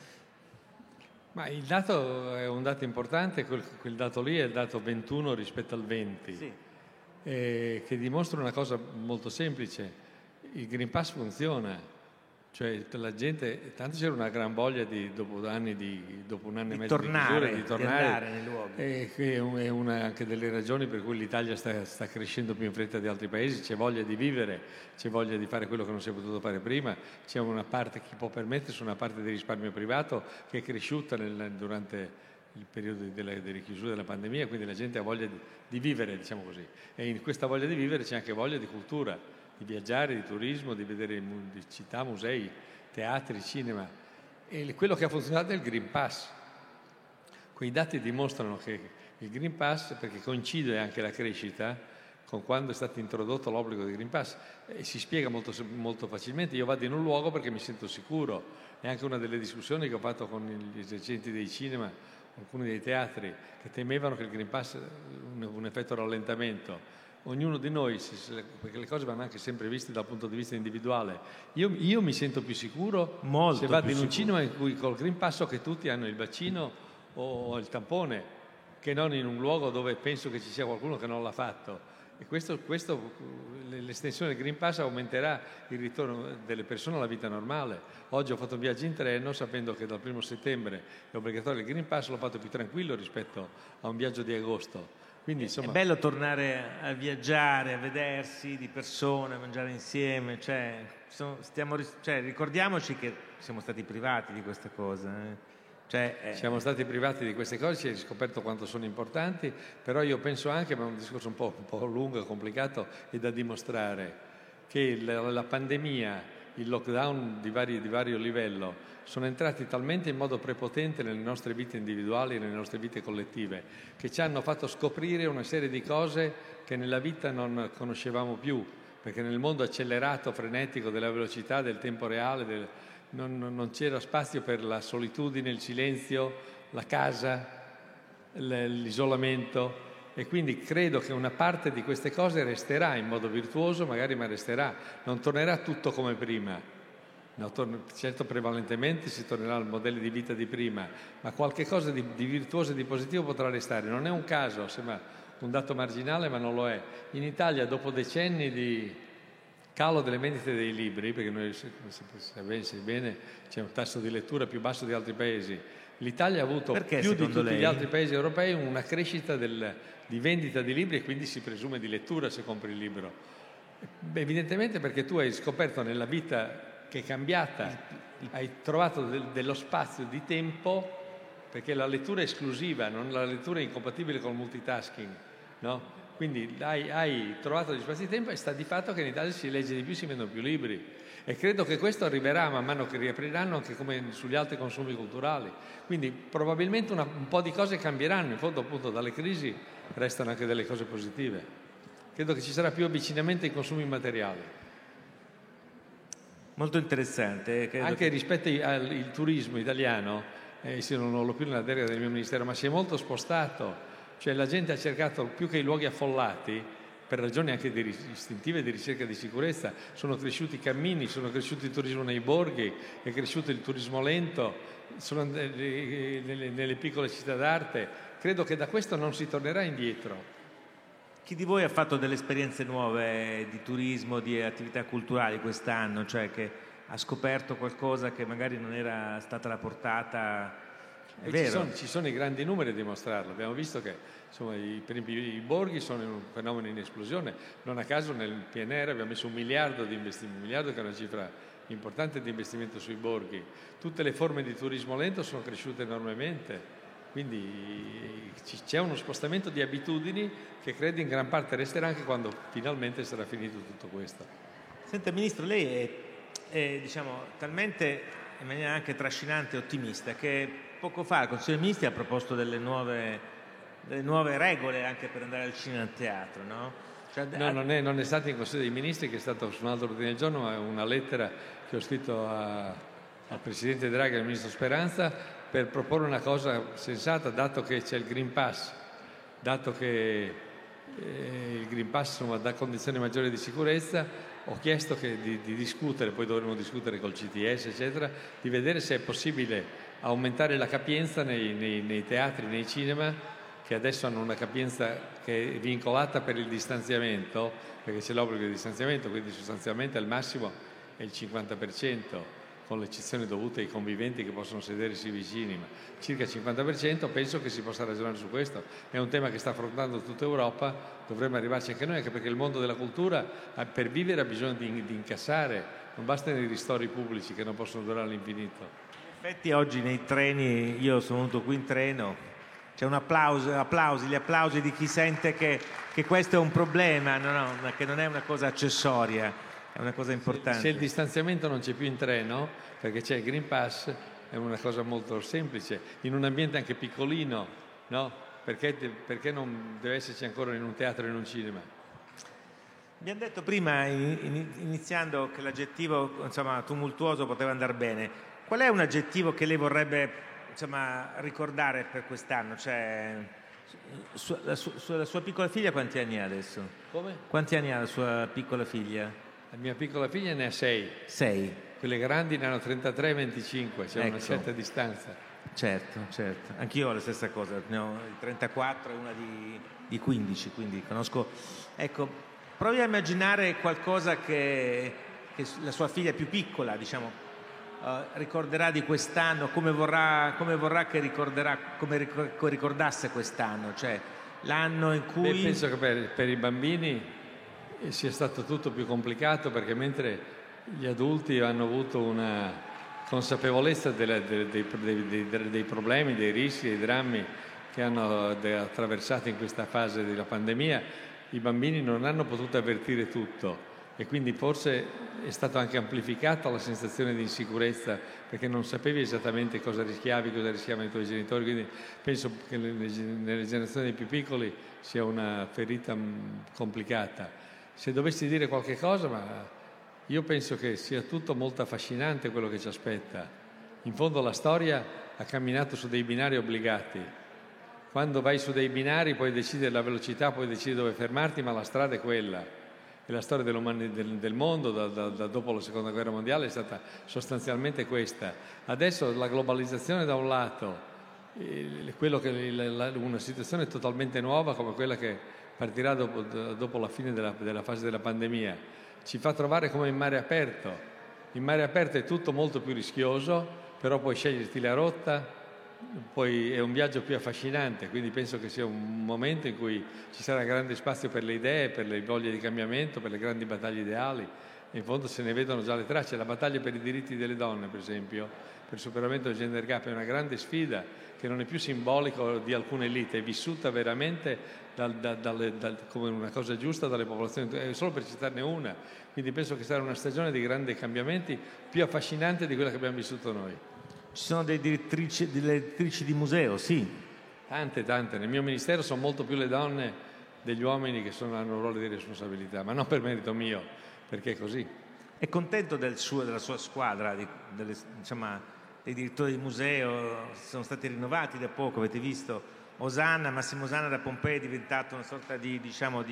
Ma il dato è un dato importante, quel dato lì è il dato 21 rispetto al 20, Sì. che dimostra una cosa molto semplice: il Green Pass funziona. Cioè la gente, tanto c'era una gran voglia dopo un anno e mezzo di chiusura, di tornare, andare nei luoghi. che è una anche delle ragioni per cui l'Italia sta crescendo più in fretta di altri paesi. C'è voglia di vivere, c'è voglia di fare quello che non si è potuto fare prima, c'è una parte, chi può permettersi, una parte di risparmio privato che è cresciuta durante il periodo delle chiusure della pandemia, quindi la gente ha voglia di vivere, diciamo così, e in questa voglia di vivere c'è anche voglia di cultura, di viaggiare, di turismo, di vedere città, musei, teatri, cinema. E quello che ha funzionato è il Green Pass. Quei dati dimostrano che il Green Pass, perché coincide anche la crescita con quando è stato introdotto l'obbligo del Green Pass, e si spiega molto, molto facilmente. Io vado in un luogo perché mi sento sicuro. È anche una delle discussioni che ho fatto con gli esercenti dei cinema, alcuni dei teatri, che temevano che il Green Pass un effetto rallentamento. Ognuno di noi, perché le cose vanno anche sempre viste dal punto di vista individuale, io mi sento più sicuro se vado in un cinema in cui col Green Pass so che tutti hanno il vaccino o il tampone, che non in un luogo dove penso che ci sia qualcuno che non l'ha fatto. E l'estensione del Green Pass aumenterà il ritorno delle persone alla vita normale. Oggi ho fatto un viaggio in treno sapendo che dal 1° settembre è obbligatorio il Green Pass, l'ho fatto più tranquillo rispetto a un viaggio di agosto. Quindi, insomma, è bello tornare a viaggiare, a vedersi di persona, a mangiare insieme, ricordiamoci che siamo stati privati di queste cose. Siamo stati privati di queste cose, si è scoperto quanto sono importanti, però io penso anche, ma è un discorso un po' lungo e complicato e da dimostrare, che la pandemia, il lockdown di vario livello sono entrati talmente in modo prepotente nelle nostre vite individuali e nelle nostre vite collettive che ci hanno fatto scoprire una serie di cose che nella vita non conoscevamo più, perché nel mondo accelerato, frenetico della velocità, del tempo reale, non c'era spazio per la solitudine, il silenzio, la casa, l'isolamento. E quindi credo che una parte di queste cose resterà in modo virtuoso, magari, ma resterà, non tornerà tutto come prima. Certo, prevalentemente si tornerà al modello di vita di prima, ma qualche cosa di virtuoso e di positivo potrà restare. Non è un caso, sembra un dato marginale, ma non lo è. In Italia, dopo decenni di calo delle vendite dei libri, perché noi, sebbene c'è un tasso di lettura più basso di altri paesi, l'Italia ha avuto più di tutti gli altri paesi europei una crescita di vendita di libri, e quindi si presume di lettura se compri il libro. Evidentemente perché tu hai scoperto nella vita che è cambiata, hai trovato dello spazio di tempo, perché la lettura è esclusiva, non la lettura è incompatibile con il multitasking, no? Quindi hai trovato gli spazi di tempo, e sta di fatto che in Italia si legge di più, si vendono più libri, e credo che questo arriverà man mano che riapriranno, anche come sugli altri consumi culturali. Quindi probabilmente un po' di cose cambieranno, in fondo appunto dalle crisi restano anche delle cose positive. Credo che ci sarà più avvicinamento ai consumi materiali. Molto interessante. Anche rispetto al turismo italiano, se non ho più nella delega del mio ministero, ma si è molto spostato. Cioè la gente ha cercato, più che i luoghi affollati, per ragioni anche istintive di ricerca di sicurezza, sono cresciuti i cammini, sono cresciuti il turismo nei borghi, è cresciuto il turismo lento, sono nelle piccole città d'arte. Credo che da questo non si tornerà indietro. Chi di voi ha fatto delle esperienze nuove di turismo, di attività culturali quest'anno, cioè che ha scoperto qualcosa che magari non era stata alla portata? È vero. Ci sono i grandi numeri a dimostrarlo. Abbiamo visto che insomma, per esempio, i borghi sono un fenomeno in esplosione. Non a caso nel PNR abbiamo messo 1 miliardo di investimento, 1 miliardo che è una cifra importante di investimento sui borghi. Tutte le forme di turismo lento sono cresciute enormemente. Quindi c'è uno spostamento di abitudini che credo in gran parte resterà anche quando finalmente sarà finito tutto questo. Senta Ministro, lei è diciamo, talmente in maniera anche trascinante e ottimista che poco fa il Consiglio dei Ministri ha proposto delle nuove regole anche per andare al cinema e al teatro, no? No, non è stato in Consiglio dei Ministri, che è stato su un altro ordine del giorno, ma è una lettera che ho scritto al Presidente Draghi e al Ministro Speranza, per proporre una cosa sensata, dato che c'è il Green Pass, dato che il Green Pass insomma, dà condizioni maggiori di sicurezza, ho chiesto di discutere, poi dovremo discutere col CTS, eccetera, di vedere se è possibile aumentare la capienza nei teatri, nei cinema, che adesso hanno una capienza che è vincolata per il distanziamento, perché c'è l'obbligo di distanziamento, quindi sostanzialmente al massimo è il 50%, con l'eccezione dovuta ai conviventi che possono sedersi vicini, ma circa il 50%, penso che si possa ragionare su questo. È un tema che sta affrontando tutta Europa, dovremmo arrivarci anche noi, anche perché il mondo della cultura per vivere ha bisogno di incassare, non bastano i ristori pubblici che non possono durare all'infinito. In effetti oggi nei treni, io sono venuto qui in treno, c'è un gli applausi di chi sente che questo è un problema, che non è una cosa accessoria. È una cosa importante. Se il distanziamento non c'è più in treno, perché c'è il Green Pass, è una cosa molto semplice. In un ambiente anche piccolino, no? Perché non deve esserci ancora in un teatro e in un cinema? Abbiamo detto prima, iniziando, che l'aggettivo tumultuoso poteva andare bene. Qual è un aggettivo che lei vorrebbe ricordare per quest'anno? Cioè, la sua piccola figlia quanti anni ha adesso? Come? Quanti anni ha la sua piccola figlia? La mia piccola figlia ne ha 6. 6. Quelle grandi ne hanno 33 e 25, c'è una certa distanza. Certo. Anch'io ho la stessa cosa, ne ho 34 e una di 15, quindi conosco. Ecco, provi a immaginare qualcosa che la sua figlia più piccola, ricorderà di quest'anno, come vorrà che ricordasse quest'anno, cioè l'anno in cui... Penso che per i bambini sia stato tutto più complicato, perché mentre gli adulti hanno avuto una consapevolezza dei problemi, dei rischi, dei drammi che hanno attraversato in questa fase della pandemia, i bambini non hanno potuto avvertire tutto, e quindi forse è stata anche amplificata la sensazione di insicurezza, perché non sapevi esattamente cosa rischiavano i tuoi genitori. Quindi penso che nelle generazioni dei più piccoli sia una ferita complicata. Se dovessi dire qualche cosa, ma io penso che sia tutto molto affascinante quello che ci aspetta. In fondo la storia ha camminato su dei binari obbligati. Quando vai su dei binari puoi decidere la velocità, puoi decidere dove fermarti, ma la strada è quella. E la storia del mondo da dopo la Seconda Guerra Mondiale è stata sostanzialmente questa. Adesso la globalizzazione da un lato, una situazione totalmente nuova come quella che partirà dopo la fine della fase della pandemia, ci fa trovare come in mare aperto. In mare aperto è tutto molto più rischioso, però puoi sceglierti la rotta, poi è un viaggio più affascinante, quindi penso che sia un momento in cui ci sarà grande spazio per le idee, per le voglie di cambiamento, per le grandi battaglie ideali. E in fondo se ne vedono già le tracce. La battaglia per i diritti delle donne, per esempio, per il superamento del gender gap, è una grande sfida che non è più simbolico di alcune elite, è vissuta veramente come una cosa giusta dalle popolazioni, solo per citarne una. Quindi penso che sarà una stagione di grandi cambiamenti, più affascinante di quella che abbiamo vissuto noi. Ci sono delle direttrici di museo, sì? Tante. Nel mio ministero sono molto più le donne degli uomini che hanno un ruolo di responsabilità, ma non per merito mio, perché è così. È contento della sua squadra, dei direttori di museo? Sono stati rinnovati da poco, avete visto? Massimo Osanna da Pompei è diventato una sorta di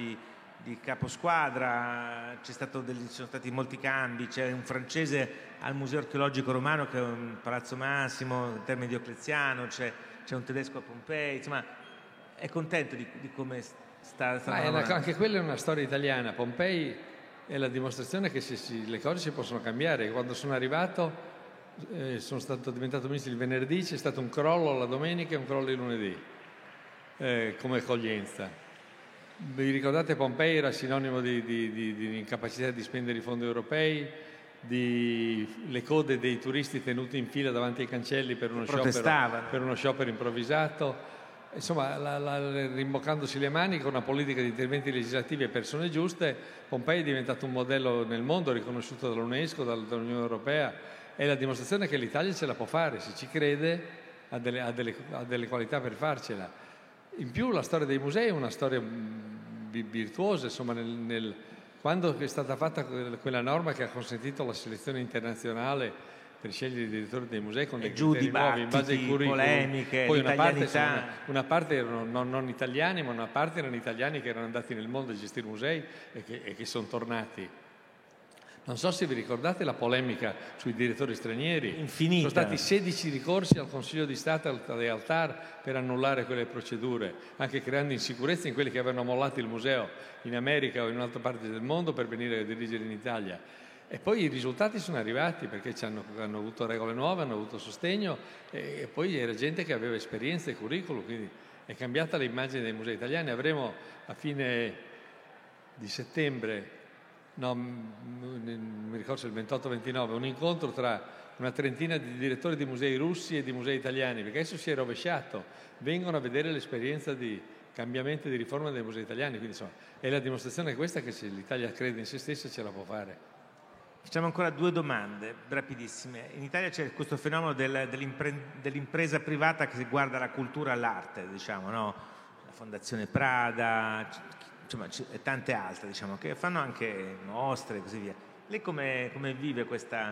caposquadra, ci sono stati molti cambi, c'è un francese al Museo Archeologico Romano che è un Palazzo Massimo, in termini Diocleziano, c'è un tedesco a Pompei, insomma è contento di come sta lavorando. Anche quella è una storia italiana. Pompei è la dimostrazione che le cose si possono cambiare. Quando sono arrivato sono diventato ministro il venerdì, c'è stato un crollo la domenica e un crollo il lunedì come accoglienza. Vi ricordate, Pompei era sinonimo di incapacità di spendere i fondi europei, le code dei turisti tenuti in fila davanti ai cancelli per uno sciopero improvvisato. Insomma, rimboccandosi le maniche con una politica di interventi legislativi e persone giuste, Pompei è diventato un modello nel mondo riconosciuto dall'UNESCO, dall'Unione Europea. È la dimostrazione che l'Italia ce la può fare, se ci crede ha delle qualità per farcela. In più la storia dei musei è una storia virtuosa, insomma, quando è stata fatta quella norma che ha consentito la selezione internazionale per scegliere i direttori dei musei con dei giù criteri nuovi in base ai dibattiti, curriculum. polemiche, Poi l'italianità. una parte erano non italiani, ma una parte erano italiani che erano andati nel mondo a gestire musei e che sono tornati. Non so se vi ricordate la polemica sui direttori stranieri. Infinita. Sono stati 16 ricorsi al Consiglio di Stato e al TAR per annullare quelle procedure, anche creando insicurezza in quelli che avevano mollato il museo in America o in un'altra parte del mondo per venire a dirigere in Italia. E poi i risultati sono arrivati perché hanno avuto regole nuove, hanno avuto sostegno e poi era gente che aveva esperienza e curriculum, quindi è cambiata l'immagine dei musei italiani. Avremo a fine di settembre, mi ricordo il 28-29, un incontro tra una trentina di direttori di musei russi e di musei italiani, perché adesso si è rovesciato, vengono a vedere l'esperienza di cambiamento e di riforma dei musei italiani, quindi insomma è la dimostrazione questa che se l'Italia crede in se stessa ce la può fare. Facciamo ancora 2 domande rapidissime. In Italia c'è questo fenomeno dell'impresa privata che guarda la cultura all'arte, diciamo, no? La Fondazione Prada, insomma, e tante altre, diciamo, che fanno anche mostre e così via. Lei come vive questa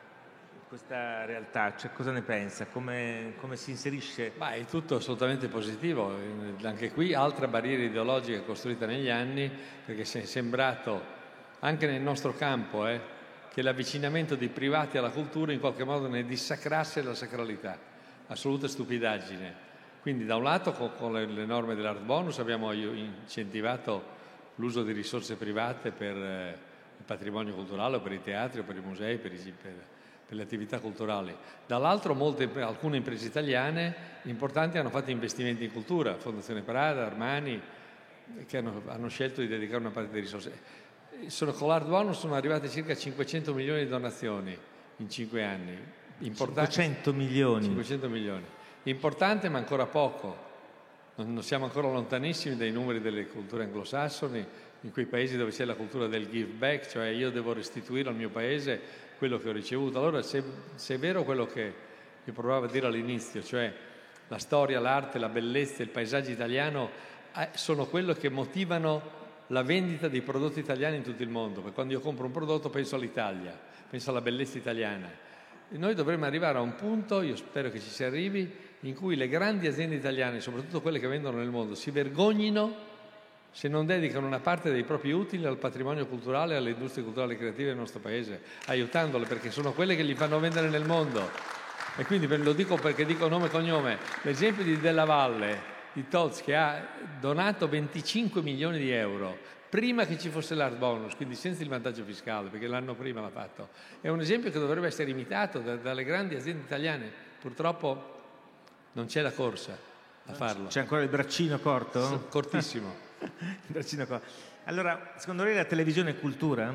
realtà? Cioè, cosa ne pensa? Come si inserisce? È tutto assolutamente positivo. Anche qui altra barriera ideologica costruita negli anni, perché si è sembrato anche nel nostro campo che l'avvicinamento dei privati alla cultura in qualche modo ne dissacrasse la sacralità. Assoluta stupidaggine. Quindi da un lato con le norme dell'Art Bonus abbiamo incentivato l'uso di risorse private per il patrimonio culturale o per i teatri o per i musei, per le attività culturali. Dall'altro alcune imprese italiane importanti hanno fatto investimenti in cultura, Fondazione Prada, Armani, che hanno scelto di dedicare una parte delle risorse. Con l'Art Bonus sono arrivate circa 500 milioni di donazioni in 5 anni. 500 milioni. 500 milioni. Importante ma ancora poco. Non siamo ancora lontanissimi dai numeri delle culture anglosassoni, in quei paesi dove c'è la cultura del give back, cioè io devo restituire al mio paese quello che ho ricevuto. Allora se è vero quello che io provavo a dire all'inizio, cioè la storia, l'arte, la bellezza, il paesaggio italiano sono quello che motivano la vendita dei prodotti italiani in tutto il mondo, perché quando io compro un prodotto penso all'Italia, penso alla bellezza italiana. E noi dovremmo arrivare a un punto, io spero che ci si arrivi, in cui le grandi aziende italiane, soprattutto quelle che vendono nel mondo, si vergognino se non dedicano una parte dei propri utili al patrimonio culturale e alle industrie culturali e creative del nostro paese, aiutandole, perché sono quelle che li fanno vendere nel mondo. E quindi ve lo dico perché dico nome e cognome. L'esempio di Della Valle, di Tozzi, che ha donato 25 milioni di euro prima che ci fosse l'Art Bonus, quindi senza il vantaggio fiscale, perché l'anno prima l'ha fatto. È un esempio che dovrebbe essere imitato dalle grandi aziende italiane. Purtroppo non c'è la corsa a farlo. C'è ancora il braccino corto? Cortissimo. Il braccino corto. Allora, secondo lei la televisione è cultura?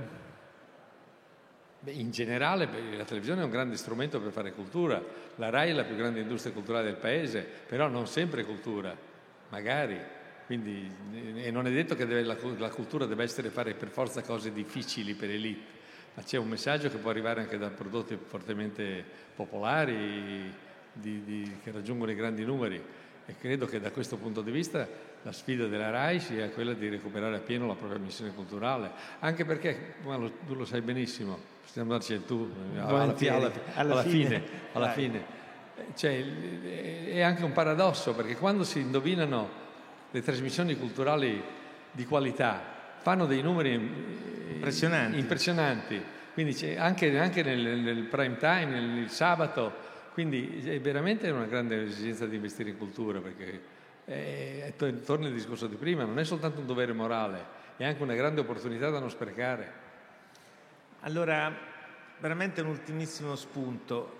In generale la televisione è un grande strumento per fare cultura. La RAI è la più grande industria culturale del paese, però non sempre cultura, magari. Quindi, e non è detto che la cultura debba essere fare per forza cose difficili per elite, ma c'è un messaggio che può arrivare anche da prodotti fortemente popolari, che raggiungono i grandi numeri. E credo che da questo punto di vista la sfida della RAI sia quella di recuperare appieno la propria missione culturale, anche perché, tu lo sai benissimo, possiamo darci tu alla fine. Cioè, è anche un paradosso, perché quando si indovinano le trasmissioni culturali di qualità fanno dei numeri impressionanti. Quindi c'è anche nel prime time, nel sabato. Quindi è veramente una grande esigenza di investire in cultura, perché torna il discorso di prima, non è soltanto un dovere morale, è anche una grande opportunità da non sprecare. Allora, veramente un ultimissimo spunto,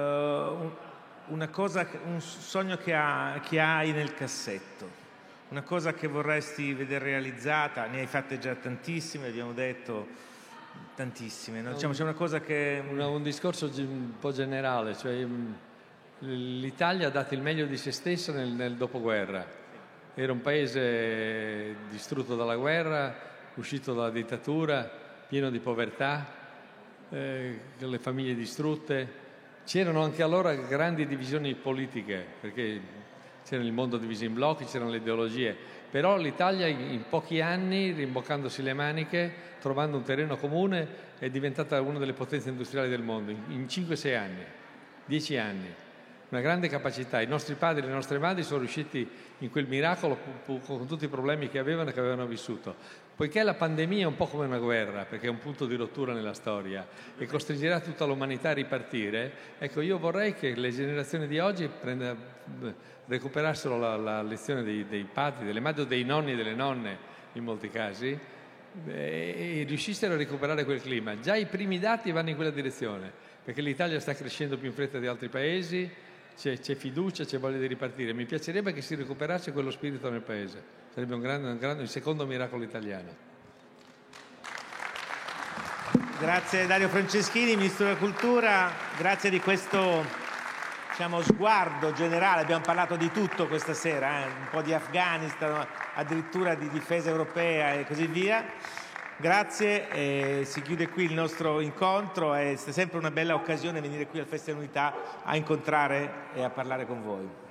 un sogno che hai nel cassetto, una cosa che vorresti vedere realizzata, ne hai fatte già tantissime, abbiamo detto tantissime, no? Diciamo, c'è una cosa che... Un discorso un po' generale, cioè l'Italia ha dato il meglio di se stessa nel dopoguerra. Era un paese distrutto dalla guerra, uscito dalla dittatura, pieno di povertà, con le famiglie distrutte. C'erano anche allora grandi divisioni politiche, perché c'era il mondo diviso in blocchi, c'erano le ideologie. però l'Italia in pochi anni, rimboccandosi le maniche, trovando un terreno comune, è diventata una delle potenze industriali del mondo, in 5-6 anni, 10 anni. Una grande capacità. I nostri padri e le nostre madri sono riusciti in quel miracolo con tutti i problemi che avevano vissuto. Poiché la pandemia è un po' come una guerra, perché è un punto di rottura nella storia e costringerà tutta l'umanità a ripartire, ecco, io vorrei che le generazioni di oggi recuperassero la lezione dei padri, delle madri o dei nonni e delle nonne, in molti casi, e riuscissero a recuperare quel clima. Già i primi dati vanno in quella direzione, perché l'Italia sta crescendo più in fretta di altri paesi, c'è fiducia, c'è voglia di ripartire. Mi piacerebbe che si recuperasse quello spirito nel Paese, sarebbe il secondo miracolo italiano. Grazie Dario Franceschini, Ministro della Cultura, grazie di questo sguardo generale. Abbiamo parlato di tutto questa sera, un po' di Afghanistan, addirittura di difesa europea e così via. Grazie, si chiude qui il nostro incontro, è sempre una bella occasione venire qui al Festival Unità a incontrare e a parlare con voi.